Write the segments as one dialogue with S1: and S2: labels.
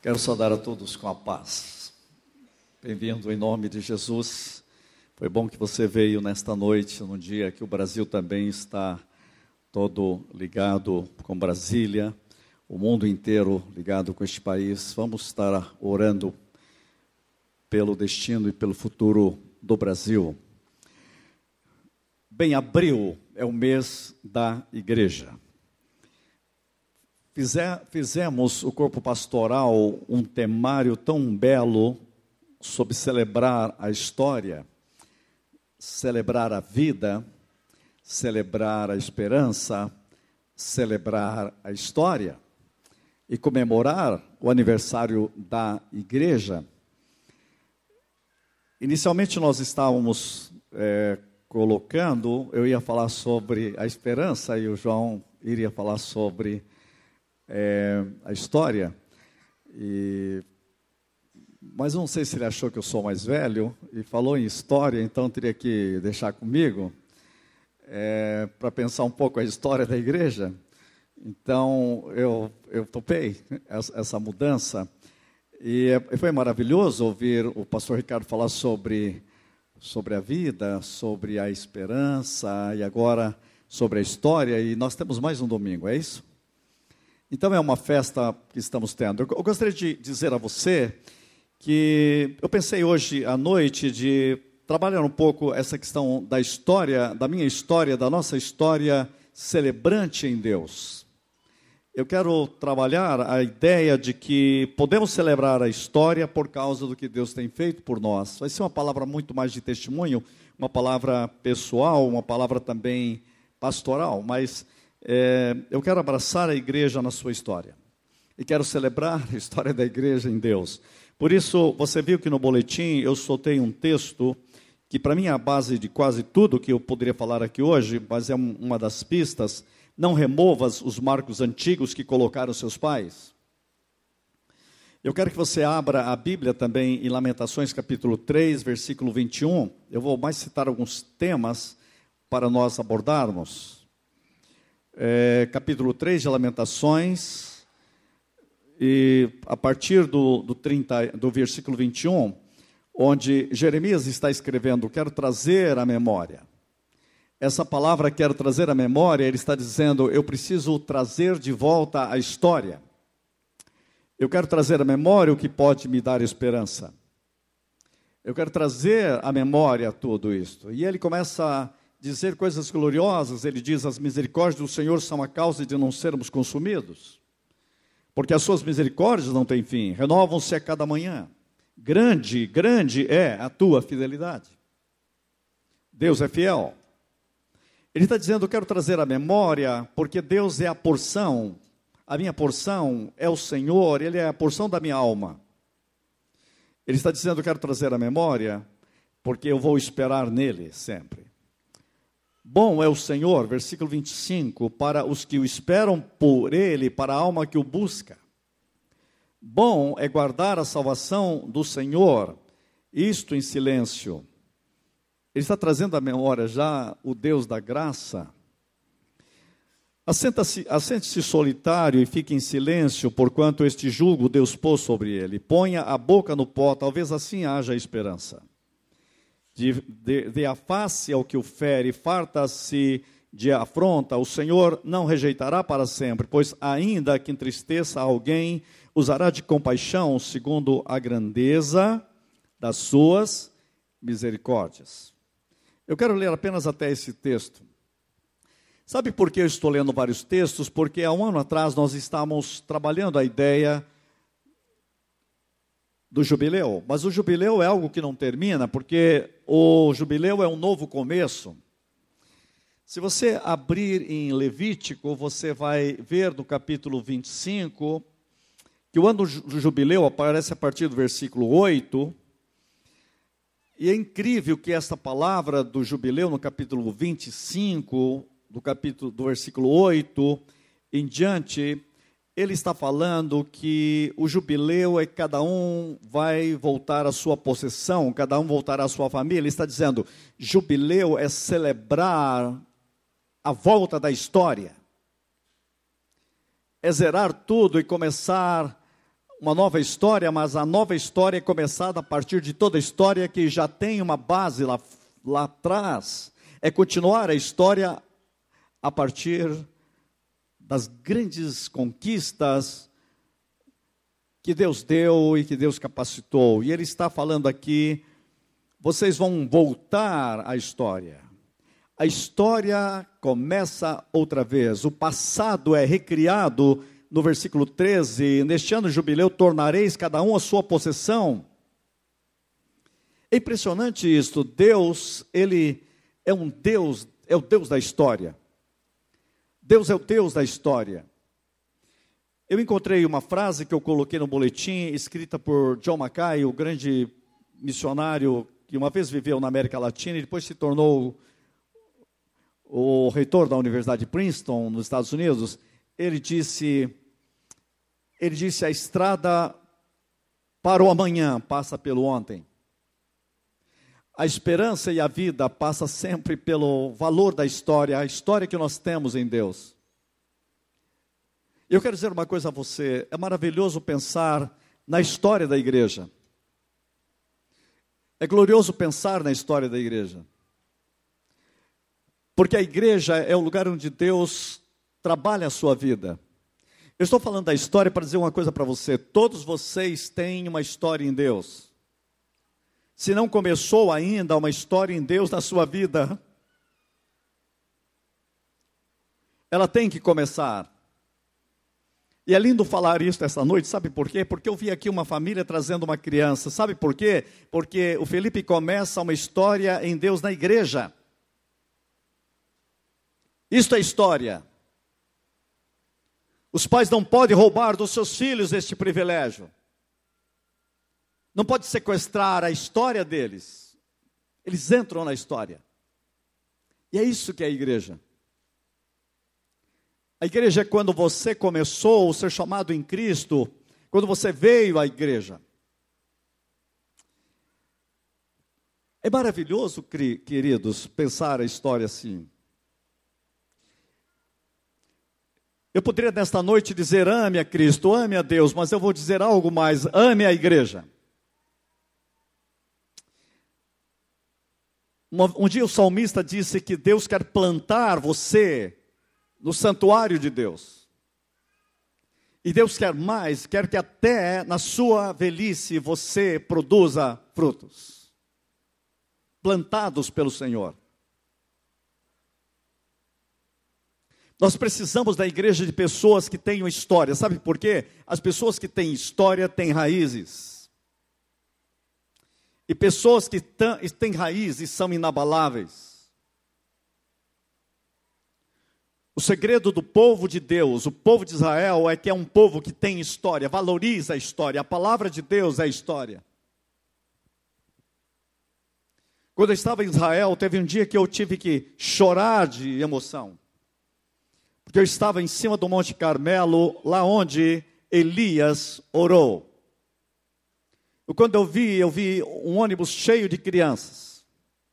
S1: Quero saudar a todos com a paz. Bem-vindo em nome de Jesus. Foi bom que você veio nesta noite, num dia que o Brasil também está todo ligado com Brasília, o mundo inteiro ligado com este país. Vamos estar orando pelo destino e pelo futuro do Brasil. Bem, abril é o mês da igreja. Fizemos o corpo pastoral um temário tão belo sobre celebrar a história, celebrar a vida, celebrar a esperança, celebrar a história e comemorar o aniversário da igreja. Inicialmente nós estávamos eu ia falar sobre a esperança e o João iria falar sobre a história, mas não sei se ele achou que eu sou mais velho e falou em história, então teria que deixar comigo para pensar um pouco a história da igreja. Então eu topei essa mudança e foi maravilhoso ouvir o pastor Ricardo falar sobre a vida, sobre a esperança e agora sobre a história, e nós temos mais um domingo, é isso? Então é uma festa que estamos tendo. Eu gostaria de dizer a você que eu pensei hoje à noite de trabalhar um pouco essa questão da história, da minha história, da nossa história celebrante em Deus. Eu quero trabalhar a ideia de que podemos celebrar a história por causa do que Deus tem feito por nós. Vai ser uma palavra muito mais de testemunho, uma palavra pessoal, uma palavra também pastoral, mas eu quero abraçar a igreja na sua história. E quero celebrar a história da igreja em Deus. Por isso, você viu que no boletim eu soltei um texto que para mim é a base de quase tudo que eu poderia falar aqui hoje, mas é uma das pistas. Não removas os marcos antigos que colocaram seus pais. Eu quero que você abra a Bíblia também em Lamentações capítulo 3, versículo 21. Eu vou mais citar alguns temas para nós abordarmos. Capítulo 3 de Lamentações, e a partir do versículo 21, onde Jeremias está escrevendo, quero trazer à memória. Essa palavra, quero trazer à memória, ele está dizendo, eu preciso trazer de volta a história. Eu quero trazer à memória o que pode me dar esperança. Eu quero trazer à memória tudo isto. E ele começa a dizer coisas gloriosas. Ele diz, as misericórdias do Senhor são a causa de não sermos consumidos, porque as suas misericórdias não têm fim, renovam-se a cada manhã. Grande, grande é a tua fidelidade. Deus é fiel. Ele está dizendo, eu quero trazer à memória, porque Deus é a porção, a minha porção é o Senhor, Ele é a porção da minha alma. Ele está dizendo, eu quero trazer à memória, porque eu vou esperar nele sempre. Bom é o Senhor, versículo 25, para os que o esperam por Ele, para a alma que o busca. Bom é guardar a salvação do Senhor, isto em silêncio. Ele está trazendo à memória já o Deus da graça. Assente-se solitário e fique em silêncio, porquanto este jugo Deus pôs sobre ele. Ponha a boca no pó, talvez assim haja esperança. Dê a face ao que o fere, farta-se de afronta, o Senhor não rejeitará para sempre, pois ainda que entristeça alguém, usará de compaixão segundo a grandeza das suas misericórdias. Eu quero ler apenas até esse texto. Sabe por que eu estou lendo vários textos? Porque há um ano atrás nós estávamos trabalhando a ideia do jubileu, mas o jubileu é algo que não termina, porque o jubileu é um novo começo. Se você abrir em Levítico, você vai ver no capítulo 25, que o ano do jubileu aparece a partir do versículo 8, e é incrível que esta palavra do jubileu, no capítulo 25, do versículo 8 em diante, ele está falando que o jubileu é cada um vai voltar à sua possessão, cada um voltará à sua família. Ele está dizendo, jubileu é celebrar a volta da história. É zerar tudo e começar uma nova história, mas a nova história é começada a partir de toda a história que já tem uma base lá atrás. É continuar a história a partir das grandes conquistas que Deus deu e que Deus capacitou. E Ele está falando aqui, vocês vão voltar à história. A história começa outra vez. O passado é recriado no versículo 13. Neste ano de jubileu tornareis cada um a sua possessão. É impressionante isto. Deus, Ele é um Deus, é o Deus da história. Deus é o Deus da história. Eu encontrei uma frase que eu coloquei no boletim, escrita por John Mackay, o grande missionário que uma vez viveu na América Latina e depois se tornou o reitor da Universidade de Princeton, nos Estados Unidos. Ele disse, a estrada para o amanhã passa pelo ontem. A esperança e a vida passa sempre pelo valor da história, a história que nós temos em Deus. Eu quero dizer uma coisa a você, é maravilhoso pensar na história da igreja. É glorioso pensar na história da igreja. Porque a igreja é o lugar onde Deus trabalha a sua vida. Eu estou falando da história para dizer uma coisa para você. Todos vocês têm uma história em Deus. Se não começou ainda uma história em Deus na sua vida, ela tem que começar. E é lindo falar isso essa noite, sabe por quê? Porque eu vi aqui uma família trazendo uma criança. Sabe por quê? Porque o Felipe começa uma história em Deus na igreja. Isto é história. Os pais não podem roubar dos seus filhos este privilégio. Não pode sequestrar a história deles. Eles entram na história. E é isso que é a igreja. A igreja é quando você começou o ser chamado em Cristo, quando você veio à igreja. É maravilhoso, queridos, pensar a história assim. Eu poderia nesta noite dizer, ame a Cristo, ame a Deus, mas eu vou dizer algo mais, ame a igreja. Um dia o salmista disse que Deus quer plantar você no santuário de Deus. E Deus quer mais, quer que até na sua velhice você produza frutos. Plantados pelo Senhor. Nós precisamos da igreja de pessoas que tenham história. Sabe por quê? As pessoas que têm história têm raízes. E pessoas que têm raízes são inabaláveis. O segredo do povo de Deus, o povo de Israel, é que é um povo que tem história, valoriza a história. A palavra de Deus é a história. Quando eu estava em Israel, teve um dia que eu tive que chorar de emoção. Porque eu estava em cima do Monte Carmelo, lá onde Elias orou. Quando eu vi um ônibus cheio de crianças.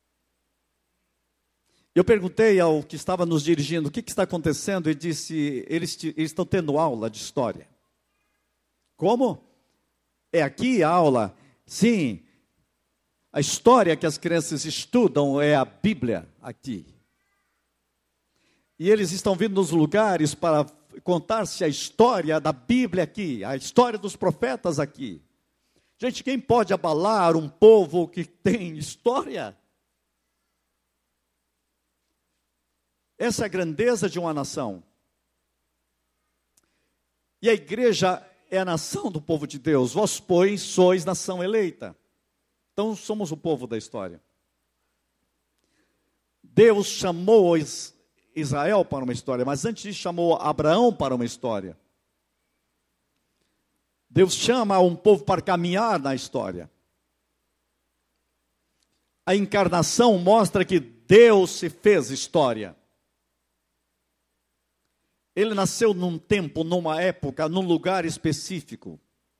S1: Eu perguntei ao que estava nos dirigindo, o que está acontecendo? E disse, eles estão tendo aula de história. Como? É aqui a aula? Sim. A história que as crianças estudam é a Bíblia aqui. E eles estão vindo nos lugares para contar-se a história da Bíblia aqui, a história dos profetas aqui. Gente, quem pode abalar um povo que tem história? Essa é a grandeza de uma nação. E a igreja é a nação do povo de Deus. Vós, pois, sois nação eleita. Então, somos o povo da história. Deus chamou Israel para uma história, mas antes disso chamou Abraão para uma história. Deus chama um povo para caminhar na história. A encarnação mostra que Deus se fez história. Ele nasceu num tempo, numa época, num lugar específico.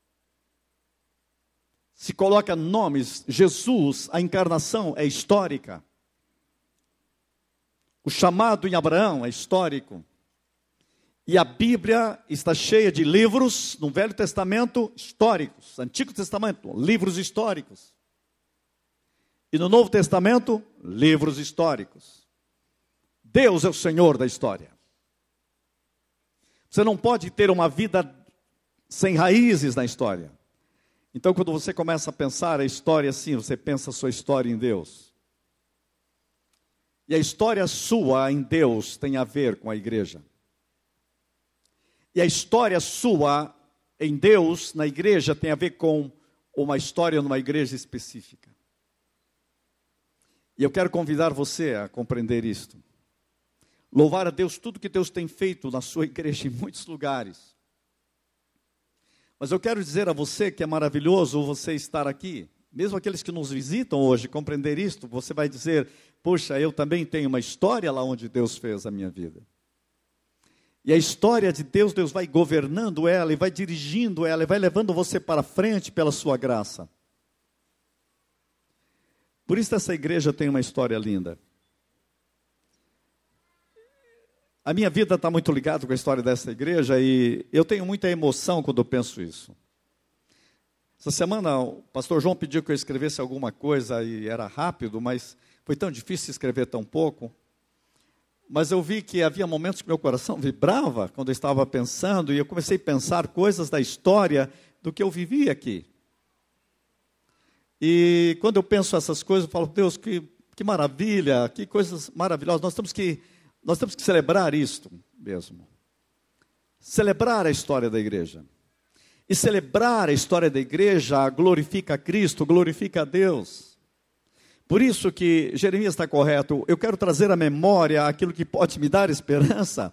S1: Se coloca nomes, Jesus, a encarnação é histórica. O chamado em Abraão é histórico. E a Bíblia está cheia de livros, no Velho Testamento, históricos. Antigo Testamento, livros históricos. E no Novo Testamento, livros históricos. Deus é o Senhor da história. Você não pode ter uma vida sem raízes na história. Então, quando você começa a pensar a história assim, você pensa a sua história em Deus. E a história sua em Deus tem a ver com a igreja. E a história sua em Deus, na igreja, tem a ver com uma história numa igreja específica. E eu quero convidar você a compreender isto. Louvar a Deus tudo que Deus tem feito na sua igreja em muitos lugares. Mas eu quero dizer a você que é maravilhoso você estar aqui. Mesmo aqueles que nos visitam hoje, compreender isto, você vai dizer, poxa, eu também tenho uma história lá onde Deus fez a minha vida. E a história de Deus, Deus vai governando ela, e vai dirigindo ela, e vai levando você para frente pela sua graça. Por isso essa igreja tem uma história linda. A minha vida está muito ligada com a história dessa igreja e eu tenho muita emoção quando eu penso isso. Essa semana o pastor João pediu que eu escrevesse alguma coisa e era rápido, mas foi tão difícil escrever tão pouco. Mas eu vi que havia momentos que meu coração vibrava quando eu estava pensando e eu comecei a pensar coisas da história do que eu vivi aqui. E quando eu penso essas coisas, eu falo, Deus, que maravilha, que coisas maravilhosas. Nós temos que celebrar isto mesmo. Celebrar a história da igreja. E celebrar a história da igreja glorifica a Cristo, glorifica a Deus. Por isso que Jeremias está correto. Eu quero trazer à memória aquilo que pode me dar esperança.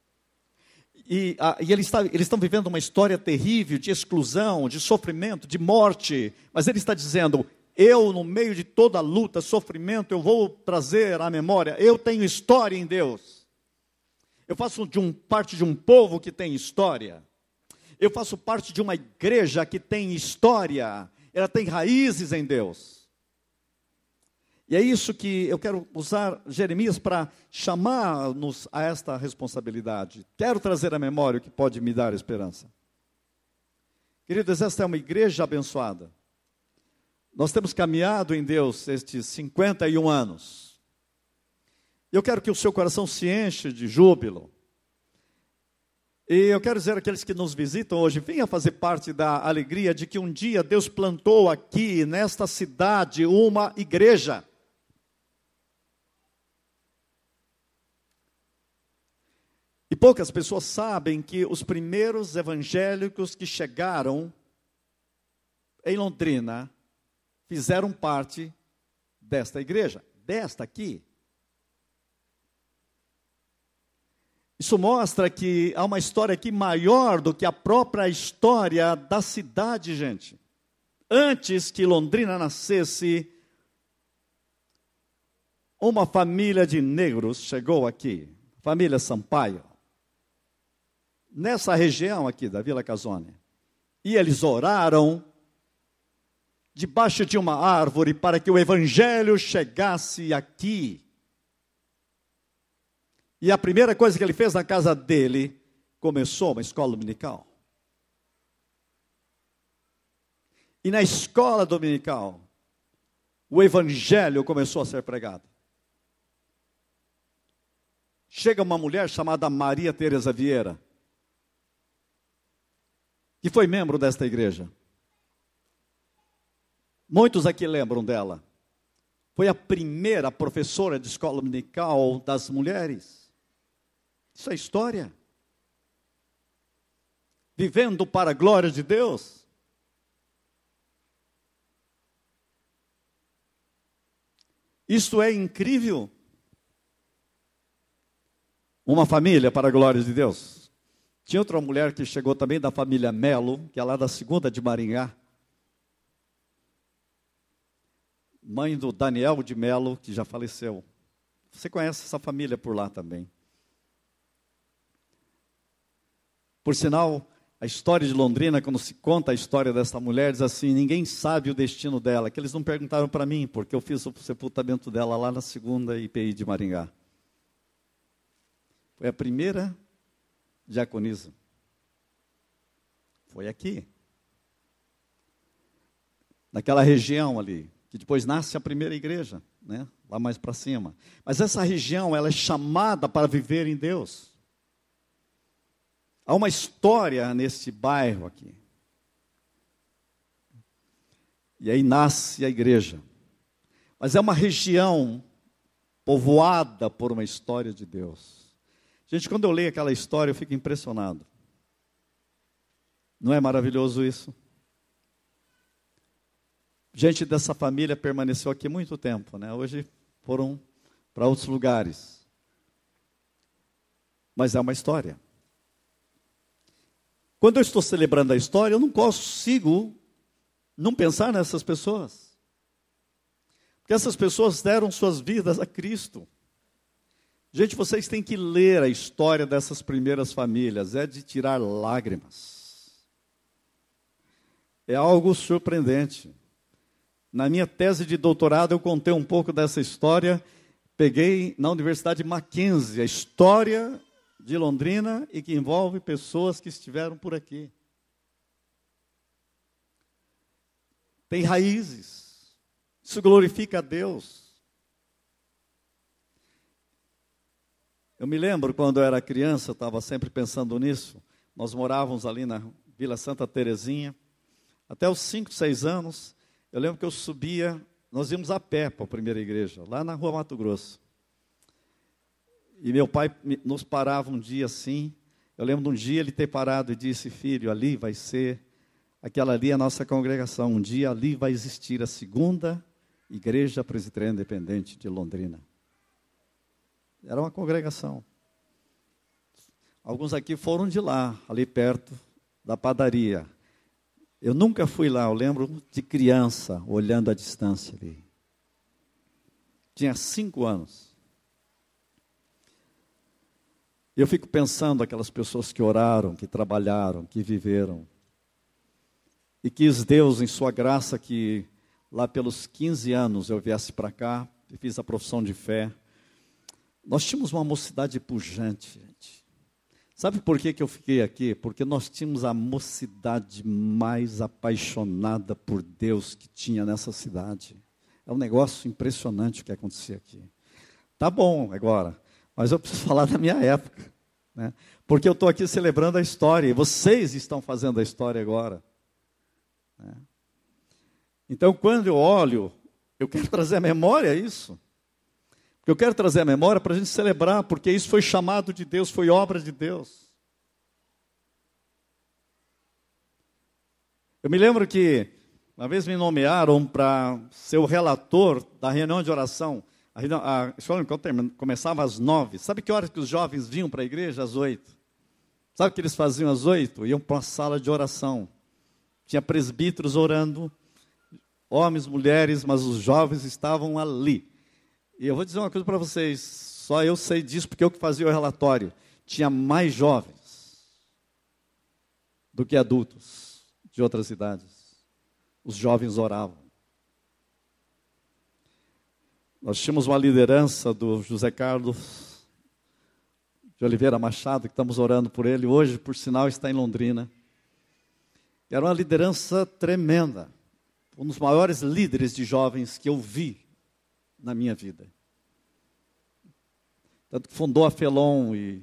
S1: E eles estão vivendo uma história terrível de exclusão, de sofrimento, de morte. Mas ele está dizendo, eu no meio de toda a luta, sofrimento, eu vou trazer à memória. Eu tenho história em Deus. Eu faço parte de um povo que tem história. Eu faço parte de uma igreja que tem história. Ela tem raízes em Deus. E é isso que eu quero usar Jeremias para chamar-nos a esta responsabilidade. Quero trazer à memória o que pode me dar esperança. Queridos, esta é uma igreja abençoada. Nós temos caminhado em Deus estes 51 anos. Eu quero que o seu coração se enche de júbilo. E eu quero dizer àqueles que nos visitam hoje, venha fazer parte da alegria de que um dia Deus plantou aqui, nesta cidade, uma igreja. E poucas pessoas sabem que os primeiros evangélicos que chegaram em Londrina fizeram parte desta igreja, desta aqui. Isso mostra que há uma história aqui maior do que a própria história da cidade, gente. Antes que Londrina nascesse, uma família de negros chegou aqui, família Sampaio, nessa região aqui da Vila Casone. E eles oraram debaixo de uma árvore para que o evangelho chegasse aqui. E a primeira coisa que ele fez na casa dele, começou uma escola dominical. E na escola dominical, o evangelho começou a ser pregado. Chega uma mulher chamada Maria Teresa Vieira, que foi membro desta igreja. Muitos aqui lembram dela. Foi a primeira professora de escola dominical das mulheres. Isso é história. Vivendo para a glória de Deus. Isto é incrível. Uma família para a glória de Deus. Tinha outra mulher que chegou também da família Melo, que é lá da 2ª de Maringá. Mãe do Daniel de Melo, que já faleceu. Você conhece essa família por lá também. Por sinal, a história de Londrina, quando se conta a história dessa mulher, diz assim, ninguém sabe o destino dela, que eles não perguntaram para mim, porque eu fiz o sepultamento dela lá na 2ª IPI de Maringá. Foi a primeira diaconisa? Foi aqui. Naquela região ali, que depois nasce a primeira igreja, né? Lá mais para cima. Mas essa região, ela é chamada para viver em Deus. Há uma história nesse bairro aqui. E aí nasce a igreja. Mas é uma região povoada por uma história de Deus. Gente, quando eu leio aquela história, eu fico impressionado. Não é maravilhoso isso? Gente dessa família permaneceu aqui muito tempo, né? Hoje foram para outros lugares. Mas é uma história. Quando eu estou celebrando a história, eu não consigo não pensar nessas pessoas. Porque essas pessoas deram suas vidas a Cristo. Gente, vocês têm que ler a história dessas primeiras famílias. É de tirar lágrimas. É algo surpreendente. Na minha tese de doutorado, eu contei um pouco dessa história. Peguei na Universidade Mackenzie a história de Londrina e que envolve pessoas que estiveram por aqui. Tem raízes. Isso glorifica a Deus. Eu me lembro quando eu era criança, eu estava sempre pensando nisso. Nós morávamos ali na Vila Santa Terezinha. Até os 5, 6 anos, eu lembro que eu subia, nós íamos a pé para a primeira igreja, lá na Rua Mato Grosso. E meu pai nos parava um dia assim. Eu lembro de um dia ele ter parado e disse: filho, ali vai ser, aquela ali é a nossa congregação. Um dia ali vai existir a segunda Igreja Presbiteriana Independente de Londrina. Era uma congregação. Alguns aqui foram de lá, ali perto da padaria. Eu nunca fui lá, eu lembro de criança, olhando à distância ali. Tinha 5 anos. Eu fico pensando aquelas pessoas que oraram, que trabalharam, que viveram. E quis Deus, em sua graça, que lá pelos 15 anos eu viesse para cá, e fiz a profissão de fé. Nós tínhamos uma mocidade pujante, gente. Sabe por que eu fiquei aqui? Porque nós tínhamos a mocidade mais apaixonada por Deus que tinha nessa cidade. É um negócio impressionante o que acontecia aqui. Tá bom agora, mas eu preciso falar da minha época, né? Porque eu estou aqui celebrando a história, e vocês estão fazendo a história agora, né? Então, quando eu olho, eu quero trazer à memória isso. Eu quero trazer a memória para a gente celebrar, porque isso foi chamado de Deus, foi obra de Deus. Eu me lembro que uma vez me nomearam para ser o relator da reunião de oração. A escola começava às 9. Sabe que horas que os jovens vinham para a igreja? Às 8. Sabe o que eles faziam às 8? Iam para uma sala de oração. Tinha presbíteros orando, homens, mulheres, mas os jovens estavam ali. E eu vou dizer uma coisa para vocês, só eu sei disso porque eu que fazia o relatório. Tinha mais jovens do que adultos de outras idades. Os jovens oravam. Nós tínhamos uma liderança do José Carlos de Oliveira Machado, que estamos orando por ele. Hoje, por sinal, está em Londrina. Era uma liderança tremenda. Um dos maiores líderes de jovens que eu vi na minha vida. Tanto que fundou a FELON e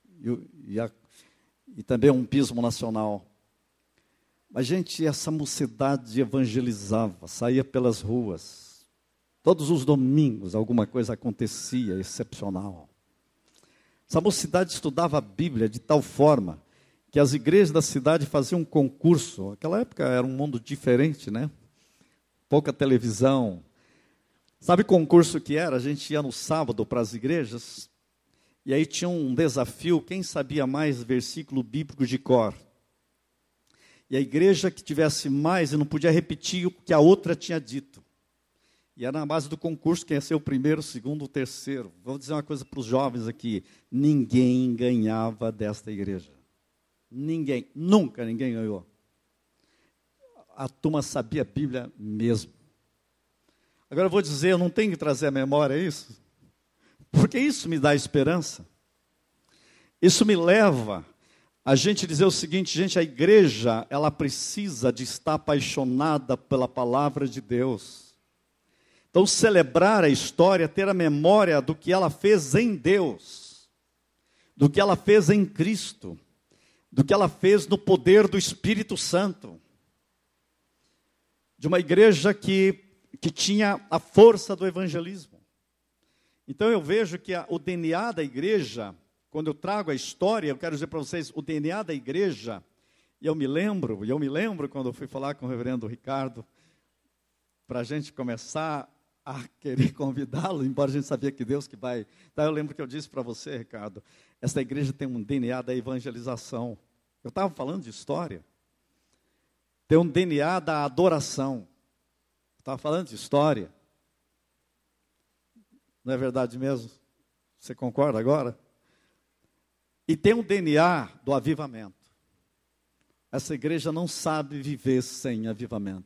S1: também um pismo nacional. Mas, gente, essa mocidade evangelizava, saía pelas ruas. Todos os domingos alguma coisa acontecia excepcional. Essa mocidade estudava a Bíblia de tal forma que as igrejas da cidade faziam um concurso. Naquela época era um mundo diferente, né? Pouca televisão. Sabe o concurso que era? A gente ia no sábado para as igrejas, e aí tinha um desafio, quem sabia mais versículo bíblico de cor. E a igreja que tivesse mais, e não podia repetir o que a outra tinha dito. E era na base do concurso, quem ia ser o primeiro, o segundo, o terceiro. Vou dizer uma coisa para os jovens aqui, ninguém ganhava desta igreja. Ninguém, nunca ninguém ganhou. A turma sabia a Bíblia mesmo. Agora eu vou dizer, eu não tenho que trazer à memória isso, porque isso me dá esperança. Isso me leva a gente dizer o seguinte, gente, a igreja, ela precisa de estar apaixonada pela palavra de Deus. Então, celebrar a história, ter a memória do que ela fez em Deus, do que ela fez em Cristo, do que ela fez no poder do Espírito Santo. De uma igreja que tinha a força do evangelismo. Então eu vejo que o DNA da igreja, quando eu trago a história, eu quero dizer para vocês, o DNA da igreja, e eu me lembro quando eu fui falar com o reverendo Ricardo, para a gente começar a querer convidá-lo, embora a gente sabia que Deus que vai. Então eu lembro que eu disse para você, Ricardo, essa igreja tem um DNA da evangelização. Eu estava falando de história. Tem um DNA da adoração. Estava falando de história. Não é verdade mesmo? Você concorda agora? E tem um DNA do avivamento. Essa igreja não sabe viver sem avivamento.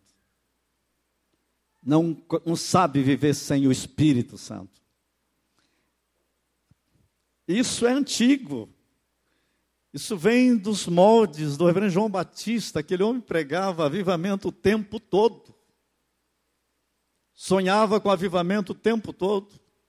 S1: Não sabe viver sem o Espírito Santo. Isso é antigo. Isso vem dos moldes do reverendo João Batista. Aquele homem pregava avivamento o tempo todo. Sonhava com avivamento o tempo todo.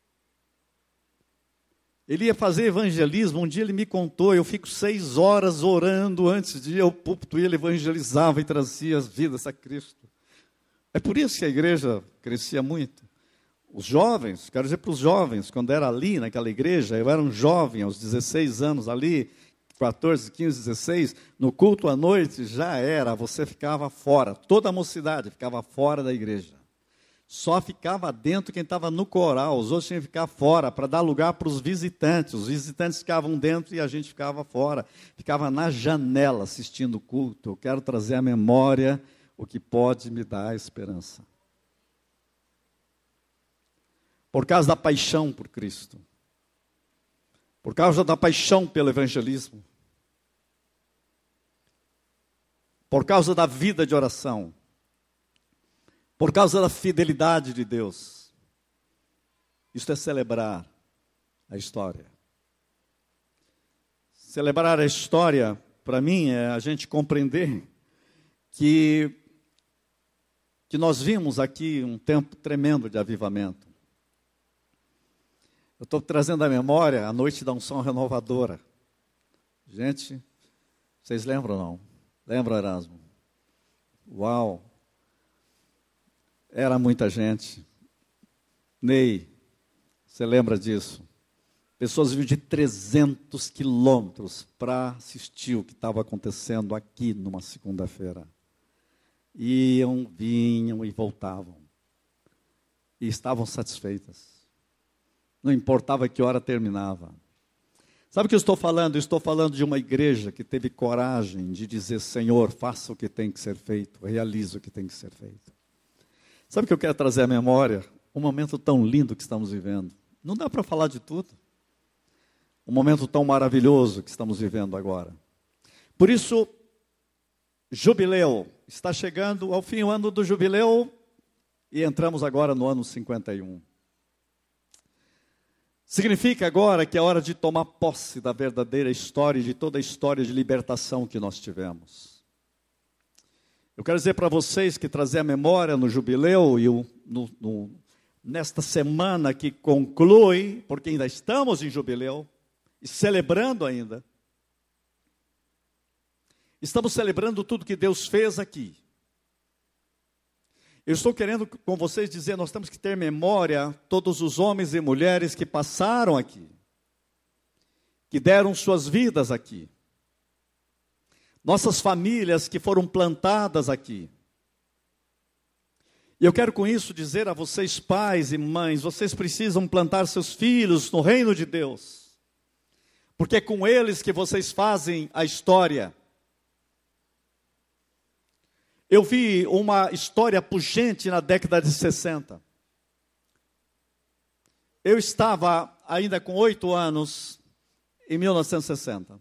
S1: Ele ia fazer evangelismo. Um dia ele me contou, eu fico 6 horas orando antes de ir ao púlpito, e ele evangelizava e trazia as vidas a Cristo. É por isso que a igreja crescia muito. Os jovens, quero dizer para os jovens, quando era ali naquela igreja, eu era um jovem aos 16 anos ali, 14, 15, 16, no culto à noite já era, você ficava fora, toda a mocidade ficava fora da igreja. Só ficava dentro quem estava no coral, os outros tinham que ficar fora, para dar lugar para os visitantes ficavam dentro e a gente ficava fora, ficava na janela assistindo o culto. Eu quero trazer à memória o que pode me dar esperança. Por causa da paixão por Cristo, por causa da paixão pelo evangelismo, por causa da vida de oração, por causa da fidelidade de Deus. Isto é celebrar a história. Celebrar a história, para mim, é a gente compreender que nós vimos aqui um tempo tremendo de avivamento. Eu estou trazendo à memória a noite da unção renovadora. Gente, vocês lembram ou não? Lembram, Erasmo? Uau! Era muita gente. Ney, você lembra disso? Pessoas vinham de 300 quilômetros para assistir o que estava acontecendo aqui numa segunda-feira. Iam, vinham e voltavam. E estavam satisfeitas. Não importava que hora terminava. Sabe o que eu estou falando? Eu estou falando de uma igreja que teve coragem de dizer, Senhor, faça o que tem que ser feito, realize o que tem que ser feito. Sabe o que eu quero trazer à memória? Um momento tão lindo que estamos vivendo. Não dá para falar de tudo. Um momento tão maravilhoso que estamos vivendo agora. Por isso, jubileu. Está chegando ao fim o ano do jubileu e entramos agora no ano 51. Significa agora que é hora de tomar posse da verdadeira história e de toda a história de libertação que nós tivemos. Eu quero dizer para vocês que trazer a memória no jubileu e nesta semana que conclui, porque ainda estamos em jubileu, e celebrando ainda, estamos celebrando tudo que Deus fez aqui. Eu estou querendo com vocês dizer, nós temos que ter memória, todos os homens e mulheres que passaram aqui, que deram suas vidas aqui, nossas famílias que foram plantadas aqui. E eu quero com isso dizer a vocês, pais e mães, vocês precisam plantar seus filhos no reino de Deus, porque é com eles que vocês fazem a história. Eu vi uma história pujante na década de 60. Eu estava ainda com 8 anos em 1960.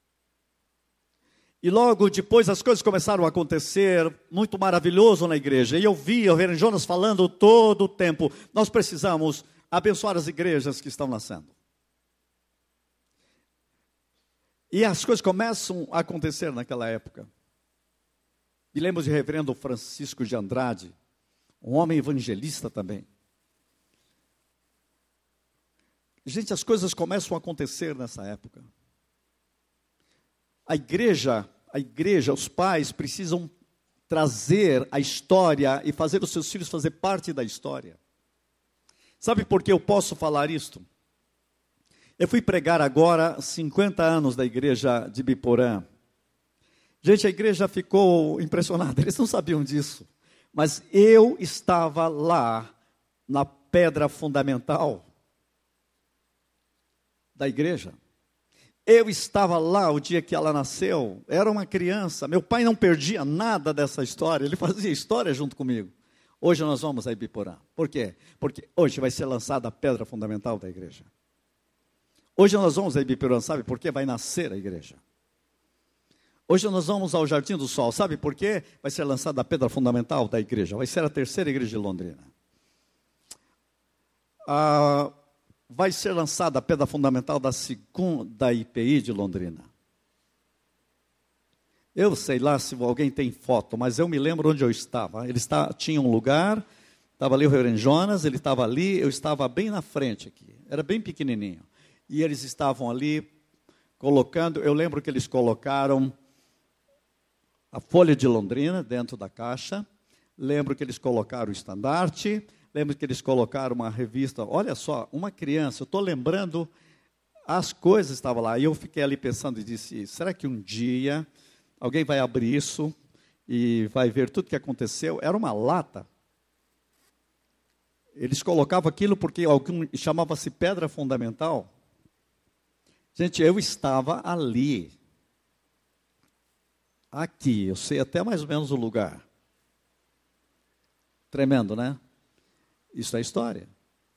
S1: E logo depois as coisas começaram a acontecer, muito maravilhoso na igreja. E eu vi o reverendo Jonas falando todo o tempo, nós precisamos abençoar as igrejas que estão nascendo. E as coisas começam a acontecer naquela época. Me lembro de reverendo Francisco de Andrade, um homem evangelista também. Gente, as coisas começam a acontecer nessa época. A igreja, os pais precisam trazer a história e fazer os seus filhos fazer parte da história. Sabe por que eu posso falar isto? Eu fui pregar agora 50 anos da igreja de Biporã. Gente, a igreja ficou impressionada, eles não sabiam disso. Mas eu estava lá, na pedra fundamental da igreja. Eu estava lá o dia que ela nasceu, era uma criança. Meu pai não perdia nada dessa história, ele fazia história junto comigo. Hoje nós vamos a Ibiporã. Por quê? Porque hoje vai ser lançada a pedra fundamental da igreja. Hoje nós vamos a Ibiporã, sabe por quê? Vai nascer a igreja. Hoje nós vamos ao Jardim do Sol, sabe por quê? Vai ser lançada a pedra fundamental da igreja. Vai ser a terceira igreja de Londrina. Vai ser lançada a pedra fundamental da segunda IPI de Londrina. Eu sei lá se alguém tem foto, mas eu me lembro onde eu estava. Tinha um lugar, estava ali o reverendo Jonas, ele estava ali, eu estava bem na frente aqui. Era bem pequenininho. E eles estavam ali colocando, eu lembro que eles colocaram a Folha de Londrina dentro da caixa, lembro que eles colocaram o estandarte, lembro que eles colocaram uma revista, olha só, uma criança, eu estou lembrando, as coisas estavam lá, e eu fiquei ali pensando e disse, será que um dia alguém vai abrir isso e vai ver tudo o que aconteceu? Era uma lata. Eles colocavam aquilo porque chamava-se pedra fundamental. Gente, eu estava ali. Aqui, eu sei até mais ou menos o lugar. Tremendo, né? Isso é história.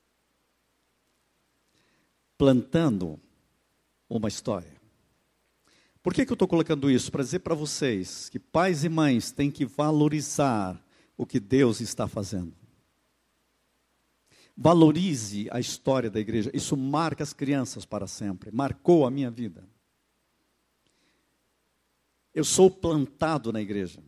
S1: Plantando uma história. Por que eu estou colocando isso? Para dizer para vocês que pais e mães têm que valorizar o que Deus está fazendo. Valorize a história da igreja. Isso marca as crianças para sempre. Marcou a minha vida. Eu sou plantado na igreja.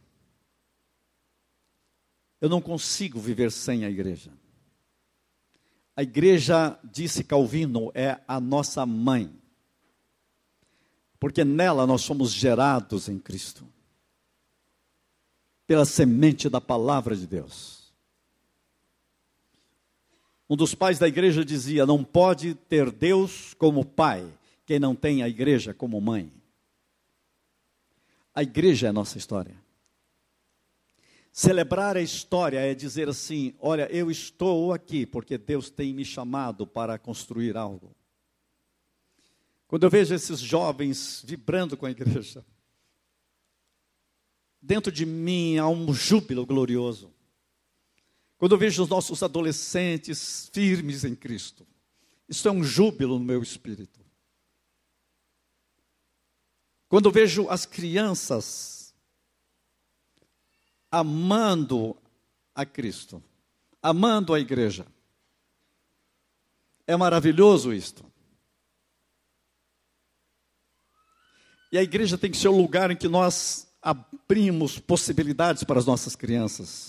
S1: Eu não consigo viver sem a igreja. A igreja, disse Calvino, é a nossa mãe. Porque nela nós somos gerados em Cristo. Pela semente da palavra de Deus. Um dos pais da igreja dizia, não pode ter Deus como pai, quem não tem a igreja como mãe. A igreja é a nossa história. Celebrar a história é dizer assim, olha, eu estou aqui porque Deus tem me chamado para construir algo. Quando eu vejo esses jovens vibrando com a igreja, dentro de mim há um júbilo glorioso. Quando eu vejo os nossos adolescentes firmes em Cristo, isso é um júbilo no meu espírito. Quando eu vejo as crianças amando a Cristo, amando a igreja, é maravilhoso isto. E a igreja tem que ser o lugar em que nós abrimos possibilidades para as nossas crianças.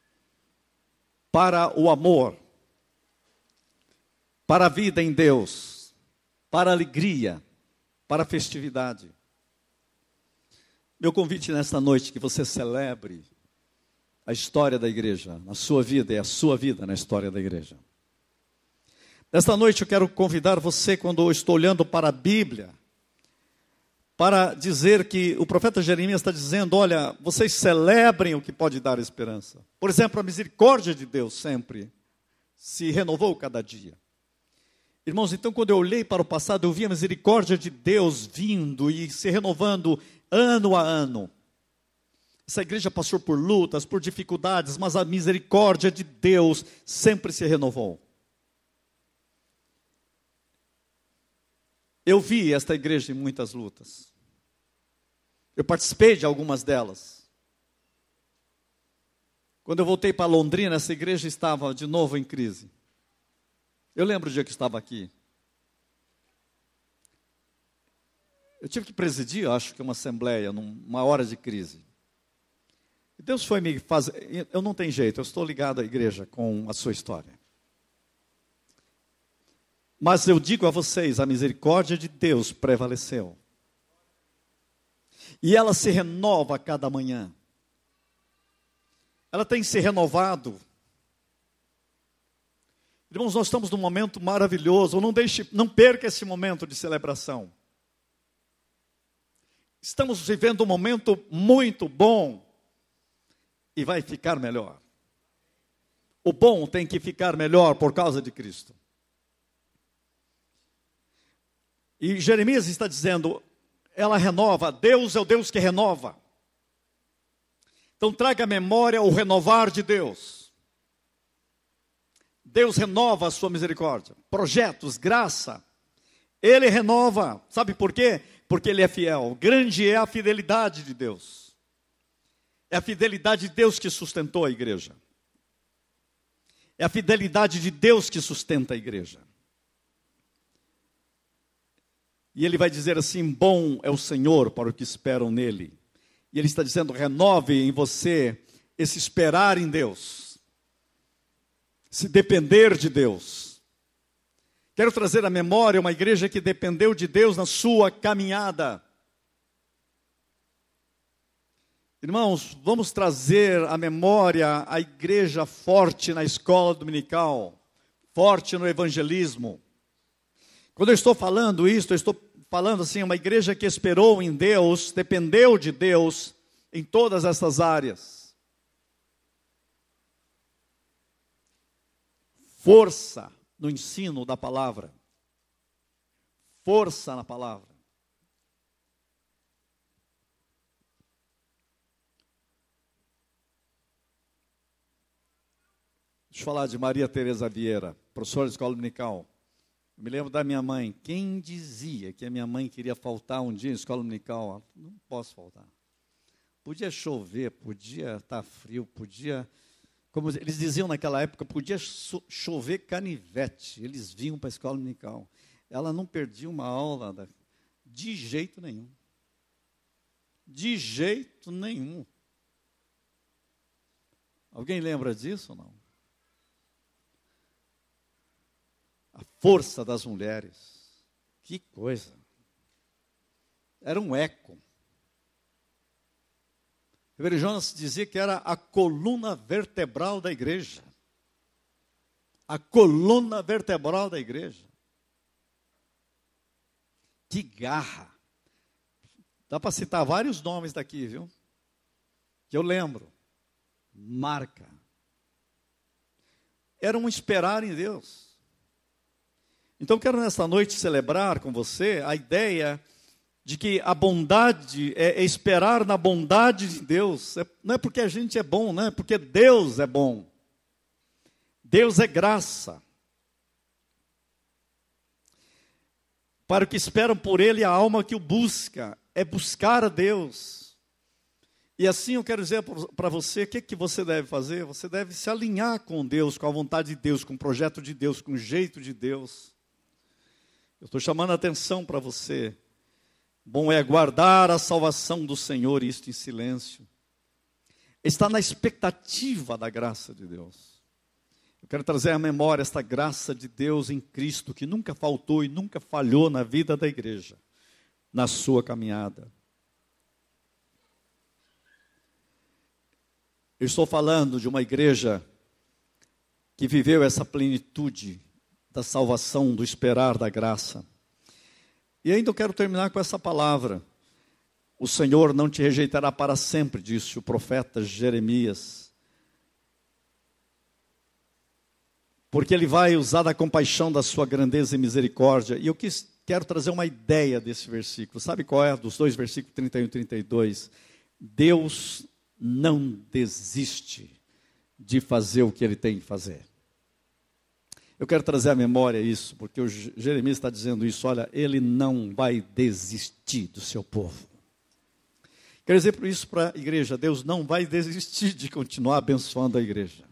S1: Para o amor, para a vida em Deus, para a alegria, para a festividade. Meu convite nesta noite que você celebre a história da igreja, na sua vida e a sua vida na história da igreja. Nesta noite eu quero convidar você, quando eu estou olhando para a Bíblia, para dizer que o profeta Jeremias está dizendo, olha, vocês celebrem o que pode dar esperança. Por exemplo, a misericórdia de Deus sempre se renovou cada dia. Irmãos, então quando eu olhei para o passado, eu vi a misericórdia de Deus vindo e se renovando ano a ano. Essa igreja passou por lutas, por dificuldades, mas a misericórdia de Deus sempre se renovou. Eu vi esta igreja em muitas lutas. Eu participei de algumas delas. Quando eu voltei para Londrina, essa igreja estava de novo em crise. Eu lembro o dia que estava aqui. Eu tive que presidir, acho que uma assembleia, numa hora de crise. E Deus foi me fazer... Eu não tenho jeito, eu estou ligado à igreja com a sua história. Mas eu digo a vocês, a misericórdia de Deus prevaleceu. E ela se renova a cada manhã. Ela tem se renovado. Irmãos, nós estamos num momento maravilhoso. Não perca esse momento de celebração. Estamos vivendo um momento muito bom. E vai ficar melhor. O bom tem que ficar melhor por causa de Cristo. E Jeremias está dizendo, ela renova, Deus é o Deus que renova. Então traga à memória o renovar de Deus. Deus renova a sua misericórdia, projetos, graça. Ele renova, sabe por quê? Porque Ele é fiel. Grande é a fidelidade de Deus. É a fidelidade de Deus que sustentou a igreja. É a fidelidade de Deus que sustenta a igreja. E ele vai dizer assim, bom é o Senhor para os que esperam nele. E ele está dizendo, renove em você esse esperar em Deus. Se depender de Deus. Quero trazer à memória uma igreja que dependeu de Deus na sua caminhada. Irmãos, vamos trazer à memória a igreja forte na escola dominical, forte no evangelismo. Quando eu estou falando isso, eu estou falando assim, uma igreja que esperou em Deus, dependeu de Deus em todas essas áreas. Força no ensino da palavra. Força na palavra. Deixa eu falar de Maria Teresa Vieira, professora de escola dominical. Eu me lembro da minha mãe. Quem dizia que a minha mãe queria faltar um dia em escola dominical? Não posso faltar. Podia chover, podia estar frio, podia... Como eles diziam naquela época, podia chover canivete. Eles vinham para a escola dominical. Ela não perdia uma aula de jeito nenhum. De jeito nenhum. Alguém lembra disso ou não? A força das mulheres. Que coisa. Era um eco. O Reverendo Jonas dizia que era a coluna vertebral da igreja. A coluna vertebral da igreja. Que garra. Dá para citar vários nomes daqui, viu? Que eu lembro. Marca. Era um esperar em Deus. Então, quero nesta noite celebrar com você a ideia de que a bondade é esperar na bondade de Deus. Não é porque a gente é bom, não é porque Deus é bom. Deus é graça. Para o que esperam por Ele, a alma que o busca é buscar a Deus. E assim eu quero dizer para você, o que você deve fazer? Você deve se alinhar com Deus, com a vontade de Deus, com o projeto de Deus, com o jeito de Deus. Eu estou chamando a atenção para você. Bom é guardar a salvação do Senhor, isto em silêncio. Está na expectativa da graça de Deus. Eu quero trazer à memória esta graça de Deus em Cristo, que nunca faltou e nunca falhou na vida da igreja, na sua caminhada. Eu estou falando de uma igreja que viveu essa plenitude da salvação, do esperar da graça. E ainda eu quero terminar com essa palavra. O Senhor não te rejeitará para sempre, disse o profeta Jeremias. Porque Ele vai usar da compaixão da sua grandeza e misericórdia. E eu quero trazer uma ideia desse versículo. Sabe qual é? Dos dois versículos 31 e 32. Deus não desiste de fazer o que Ele tem que fazer. Eu quero trazer à memória isso, porque o Jeremias está dizendo isso. Olha, Ele não vai desistir do seu povo. Quero dizer isso para a igreja. Deus não vai desistir de continuar abençoando a igreja.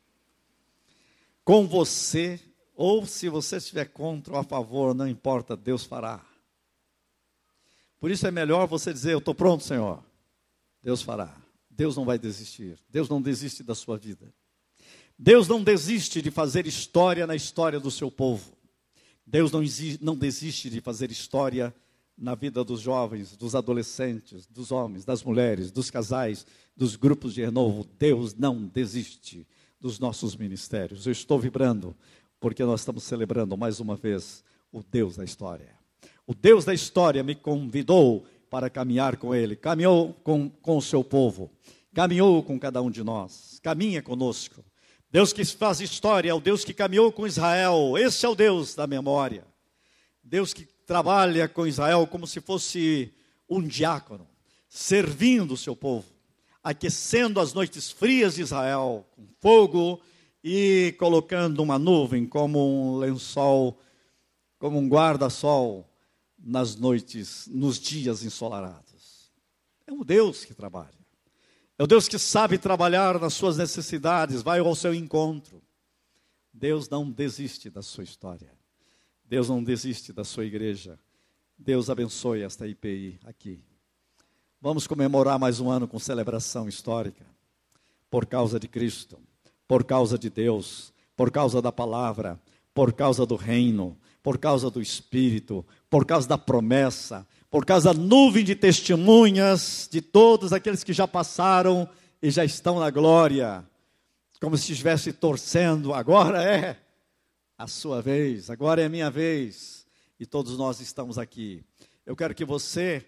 S1: Com você, ou se você estiver contra ou a favor, não importa, Deus fará. Por isso é melhor você dizer, eu estou pronto, Senhor. Deus fará. Deus não vai desistir. Deus não desiste da sua vida. Deus não desiste de fazer história na história do seu povo. Deus não desiste de fazer história na vida dos jovens, dos adolescentes, dos homens, das mulheres, dos casais, dos grupos de renovo. Deus não desiste dos nossos ministérios. Eu estou vibrando porque nós estamos celebrando mais uma vez o Deus da história. O Deus da história me convidou para caminhar com Ele, caminhou com o seu povo, caminhou com cada um de nós, caminha conosco. Deus que faz história é o Deus que caminhou com Israel, esse é o Deus da memória. Deus que trabalha com Israel como se fosse um diácono, servindo o seu povo, aquecendo as noites frias de Israel, com fogo e colocando uma nuvem como um lençol, como um guarda-sol nas noites, nos dias ensolarados. É um Deus que trabalha. É o Deus que sabe trabalhar nas suas necessidades, vai ao seu encontro. Deus não desiste da sua história. Deus não desiste da sua igreja. Deus abençoe esta IPI aqui. Vamos comemorar mais um ano com celebração histórica. Por causa de Cristo, por causa de Deus, por causa da palavra, por causa do reino, por causa do Espírito, por causa da promessa, por causa da nuvem de testemunhas de todos aqueles que já passaram e já estão na glória, como se estivesse torcendo, agora é a sua vez, agora é a minha vez, e todos nós estamos aqui. Eu quero que você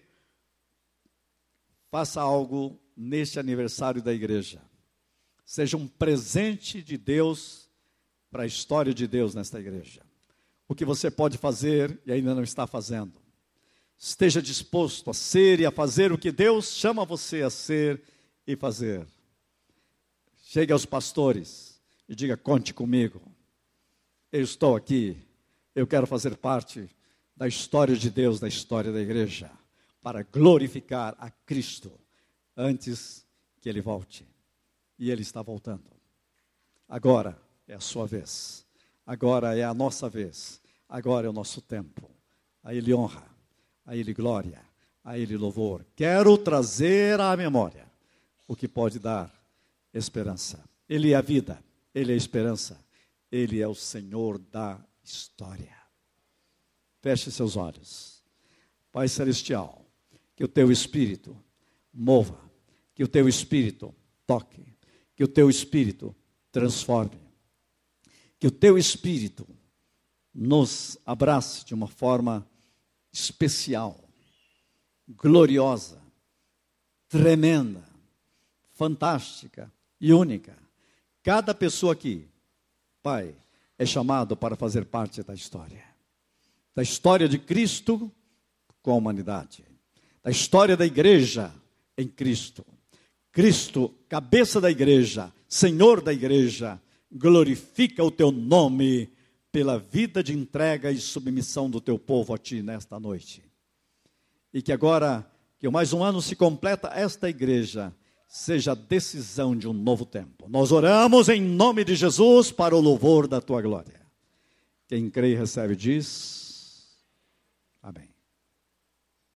S1: faça algo neste aniversário da igreja, seja um presente de Deus para a história de Deus nesta igreja. O que você pode fazer e ainda não está fazendo. Esteja disposto a ser e a fazer o que Deus chama você a ser e fazer. Chegue aos pastores e diga, conte comigo. Eu estou aqui, eu quero fazer parte da história de Deus, da história da igreja, para glorificar a Cristo antes que Ele volte. E Ele está voltando. Agora é a sua vez. Agora é a nossa vez. Agora é o nosso tempo. A Ele honra. A Ele glória, a Ele louvor. Quero trazer à memória o que pode dar esperança. Ele é a vida, Ele é a esperança, Ele é o Senhor da história. Feche seus olhos. Pai Celestial, que o Teu Espírito mova, que o Teu Espírito toque, que o Teu Espírito transforme, que o Teu Espírito nos abrace de uma forma especial, gloriosa, tremenda, fantástica e única. Cada pessoa aqui, Pai, é chamado para fazer parte da história de Cristo com a humanidade, da história da igreja em Cristo. Cristo, cabeça da igreja, Senhor da igreja, glorifica o Teu nome pela vida de entrega e submissão do Teu povo a Ti nesta noite. E que agora, que mais um ano se completa, esta igreja seja a decisão de um novo tempo. Nós oramos em nome de Jesus para o louvor da Tua glória. Quem crê e recebe diz...